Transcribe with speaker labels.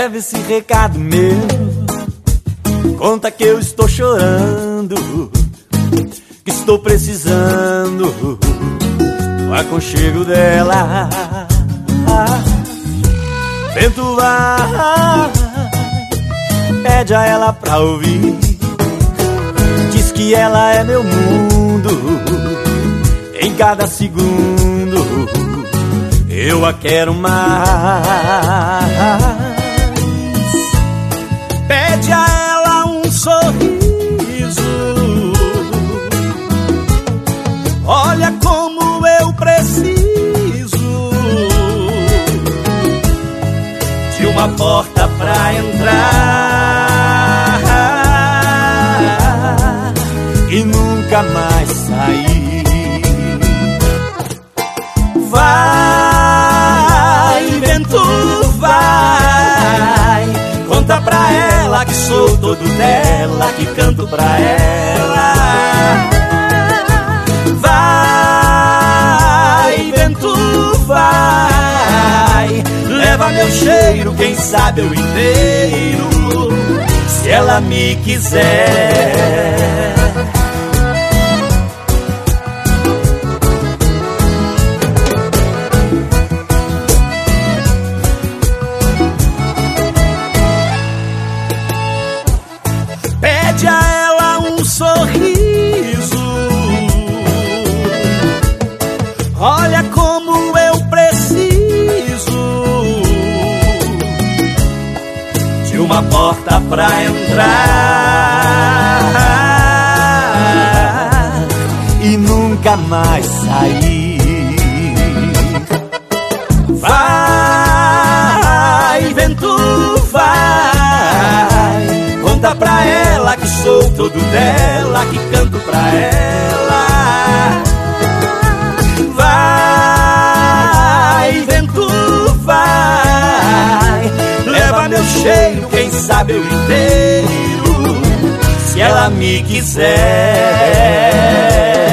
Speaker 1: Leve esse recado meu, conta que eu estou chorando, que estou precisando do aconchego dela. Vento vai, pede a ela pra ouvir, diz que ela é meu mundo, em cada segundo eu a quero mais. Pede a ela um sorriso, olha como eu preciso de uma porta pra entrar e nunca mais sair. Vai, vento, vai, conta pra ela que sou todo dela, que canto pra ela. Vai, vento, vai, leva meu cheiro, quem sabe eu inteiro, se ela me quiser. Pede a ela um sorriso, olha como eu preciso de uma porta pra entrar e nunca mais sair. Vai, vento, vai, conta pra ela que sou todo dela, que canto pra ela. Vai, vento, vai, leva meu cheiro, quem sabe eu inteiro, se ela me quiser.